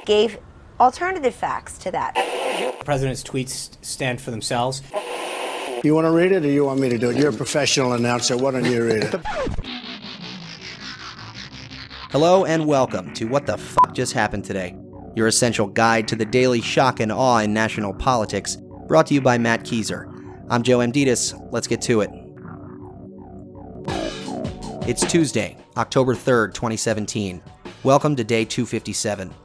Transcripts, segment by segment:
gave alternative facts to that. The president's tweets stand for themselves. You want to read it or you want me to do it? You're a professional announcer. Why don't you read it? Hello and welcome to What the F*** Just Happened Today, your essential guide to the daily shock and awe in national politics, brought to you by Matt Keiser. I'm Joe Amditis. Let's get to it. It's Tuesday, October 3rd, 2017. Welcome to day 257.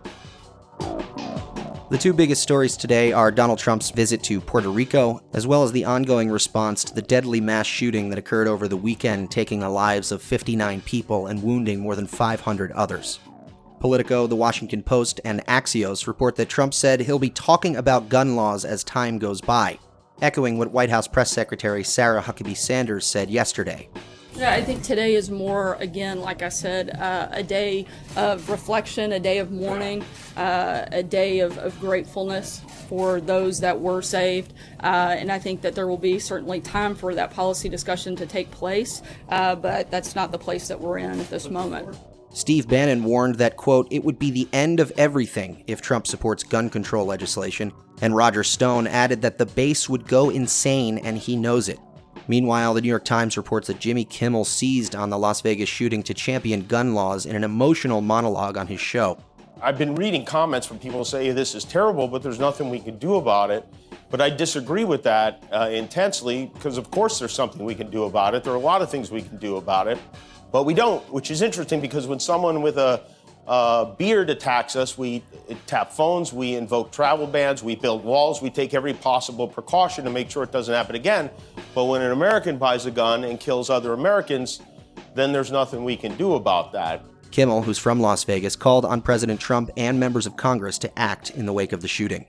The two biggest stories today are Donald Trump's visit to Puerto Rico, as well as the ongoing response to the deadly mass shooting that occurred over the weekend, taking the lives of 59 people and wounding more than 500 others. Politico, The Washington Post, and Axios report that Trump said he'll be talking about gun laws as time goes by, echoing what White House Press Secretary Sarah Huckabee Sanders said yesterday. Yeah, I think today is more, again, like I said, a day of reflection, a day of mourning, a day of gratefulness for those that were saved. And I think that there will be certainly time for that policy discussion to take place, but that's not the place that we're in at this moment. Steve Bannon warned that, quote, it would be the end of everything if Trump supports gun control legislation, and Roger Stone added that the base would go insane and he knows it. Meanwhile, the New York Times reports that Jimmy Kimmel seized on the Las Vegas shooting to champion gun laws in an emotional monologue on his show. I've been reading comments from people who say this is terrible, but there's nothing we can do about it. But I disagree with that intensely, because of course there's something we can do about it. There are a lot of things we can do about it, but we don't, which is interesting because when someone with a beard attacks us, we tap phones, we invoke travel bans, we build walls, we take every possible precaution to make sure it doesn't happen again. But when an American buys a gun and kills other Americans, then there's nothing we can do about that. Kimmel, who's from Las Vegas, called on President Trump and members of Congress to act in the wake of the shooting.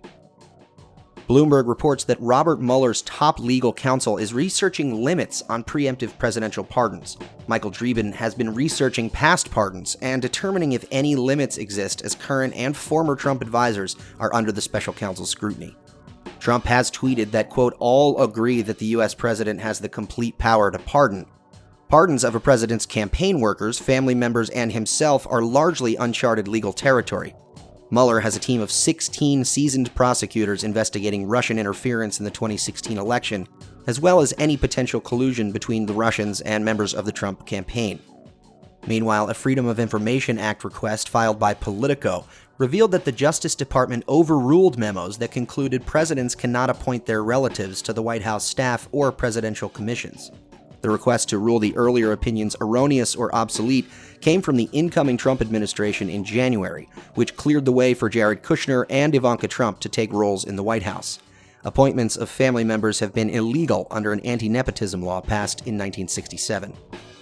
Bloomberg reports that Robert Mueller's top legal counsel is researching limits on preemptive presidential pardons. Michael Dreeben has been researching past pardons and determining if any limits exist as current and former Trump advisors are under the special counsel's scrutiny. Trump has tweeted that, quote, all agree that the U.S. president has the complete power to pardon. Pardons of a president's campaign workers, family members, and himself are largely uncharted legal territory. Mueller has a team of 16 seasoned prosecutors investigating Russian interference in the 2016 election, as well as any potential collusion between the Russians and members of the Trump campaign. Meanwhile, a Freedom of Information Act request filed by Politico revealed that the Justice Department overruled memos that concluded presidents cannot appoint their relatives to the White House staff or presidential commissions. The request to rule the earlier opinions erroneous or obsolete came from the incoming Trump administration in January, which cleared the way for Jared Kushner and Ivanka Trump to take roles in the White House. Appointments of family members have been illegal under an anti-nepotism law passed in 1967.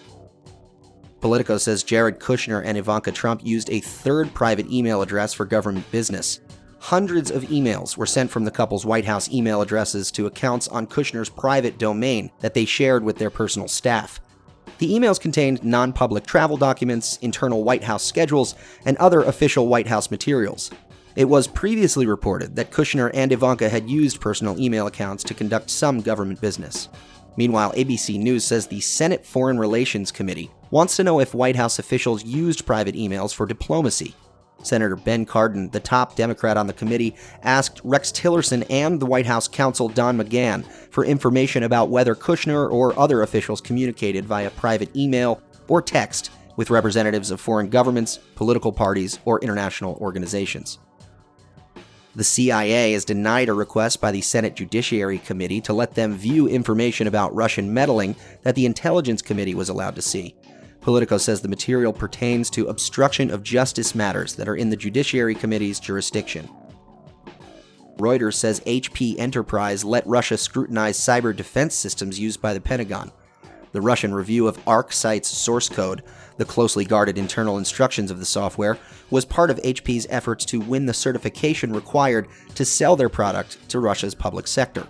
Politico says Jared Kushner and Ivanka Trump used a third private email address for government business. Hundreds of emails were sent from the couple's White House email addresses to accounts on Kushner's private domain that they shared with their personal staff. The emails contained non-public travel documents, internal White House schedules, and other official White House materials. It was previously reported that Kushner and Ivanka had used personal email accounts to conduct some government business. Meanwhile, ABC News says the Senate Foreign Relations Committee wants to know if White House officials used private emails for diplomacy. Senator Ben Cardin, the top Democrat on the committee, asked Rex Tillerson and the White House counsel Don McGahn for information about whether Kushner or other officials communicated via private email or text with representatives of foreign governments, political parties, or international organizations. The CIA has denied a request by the Senate Judiciary Committee to let them view information about Russian meddling that the Intelligence Committee was allowed to see. Politico says the material pertains to obstruction of justice matters that are in the Judiciary Committee's jurisdiction. Reuters says HP Enterprise let Russia scrutinize cyber defense systems used by the Pentagon. The Russian review of ArcSight's source code, the closely guarded internal instructions of the software, was part of HP's efforts to win the certification required to sell their product to Russia's public sector.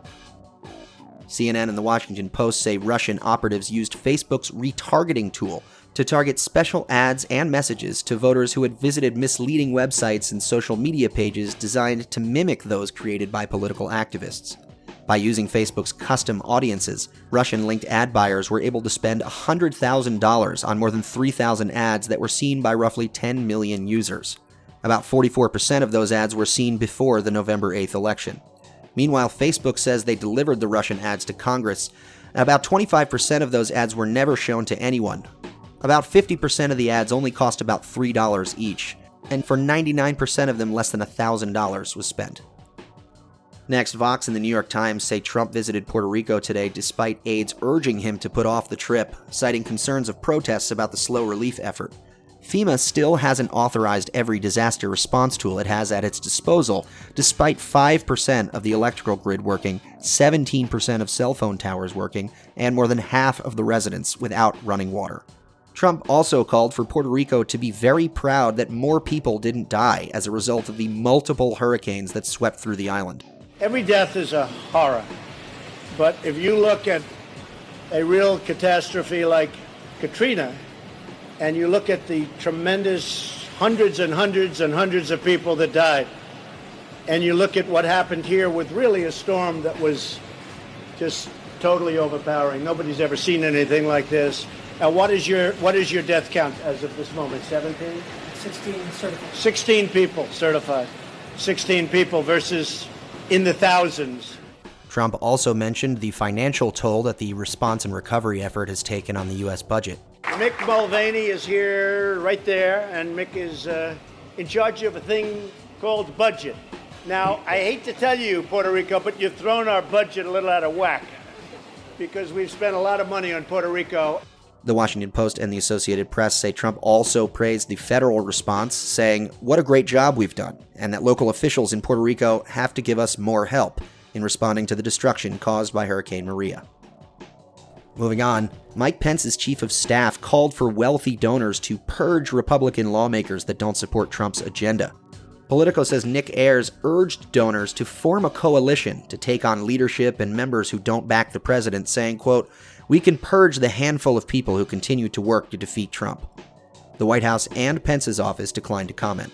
CNN and The Washington Post say Russian operatives used Facebook's retargeting tool to target special ads and messages to voters who had visited misleading websites and social media pages designed to mimic those created by political activists. By using Facebook's custom audiences, Russian-linked ad buyers were able to spend $100,000 on more than 3,000 ads that were seen by roughly 10 million users. About 44% of those ads were seen before the November 8th election. Meanwhile, Facebook says they delivered the Russian ads to Congress, and about 25% of those ads were never shown to anyone. About 50% of the ads only cost about $3 each, and for 99% of them, less than $1,000 was spent. Next, Vox and the New York Times say Trump visited Puerto Rico today despite aides urging him to put off the trip, citing concerns of protests about the slow relief effort. FEMA still hasn't authorized every disaster response tool it has at its disposal, despite 5% of the electrical grid working, 17% of cell phone towers working, and more than half of the residents without running water. Trump also called for Puerto Rico to be very proud that more people didn't die as a result of the multiple hurricanes that swept through the island. Every death is a horror, but if you look at a real catastrophe like Katrina, and you look at the tremendous hundreds and hundreds and hundreds of people that died, and you look at what happened here with really a storm that was just totally overpowering. Nobody's ever seen anything like this. What is your death count as of this moment? 17? 16 certified. 16 people certified. 16 people versus in the thousands. Trump also mentioned the financial toll that the response and recovery effort has taken on the U.S. budget. Mick Mulvaney is here, right there, and Mick is in charge of a thing called budget. Now, I hate to tell you, Puerto Rico, but you've thrown our budget a little out of whack because we've spent a lot of money on Puerto Rico. The Washington Post and the Associated Press say Trump also praised the federal response, saying, "What a great job we've done, and that local officials in Puerto Rico have to give us more help in responding to the destruction caused by Hurricane Maria." Moving on, Mike Pence's chief of staff called for wealthy donors to purge Republican lawmakers that don't support Trump's agenda. Politico says Nick Ayers urged donors to form a coalition to take on leadership and members who don't back the president, saying, quote, "We can purge the handful of people who continue to work to defeat Trump." The White House and Pence's office declined to comment.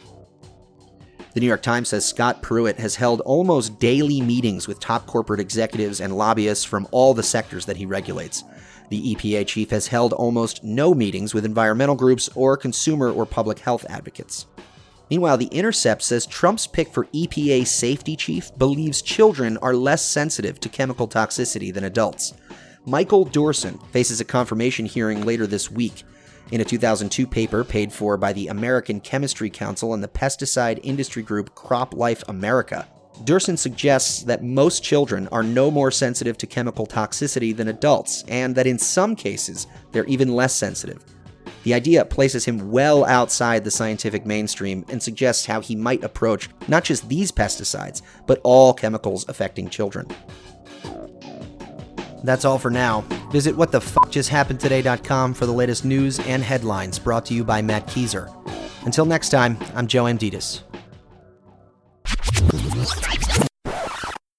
The New York Times says Scott Pruitt has held almost daily meetings with top corporate executives and lobbyists from all the sectors that he regulates. The EPA chief has held almost no meetings with environmental groups or consumer or public health advocates. Meanwhile, The Intercept says Trump's pick for EPA safety chief believes children are less sensitive to chemical toxicity than adults. Michael Dorson faces a confirmation hearing later this week. In a 2002 paper paid for by the American Chemistry Council and the pesticide industry group CropLife America, Dorson suggests that most children are no more sensitive to chemical toxicity than adults, and that in some cases, they're even less sensitive. The idea places him well outside the scientific mainstream and suggests how he might approach not just these pesticides, but all chemicals affecting children. That's all for now. Visit whatthefuckjusthappenedtoday.com for the latest news and headlines brought to you by Matt Kieser. Until next time, I'm Joe Amditis.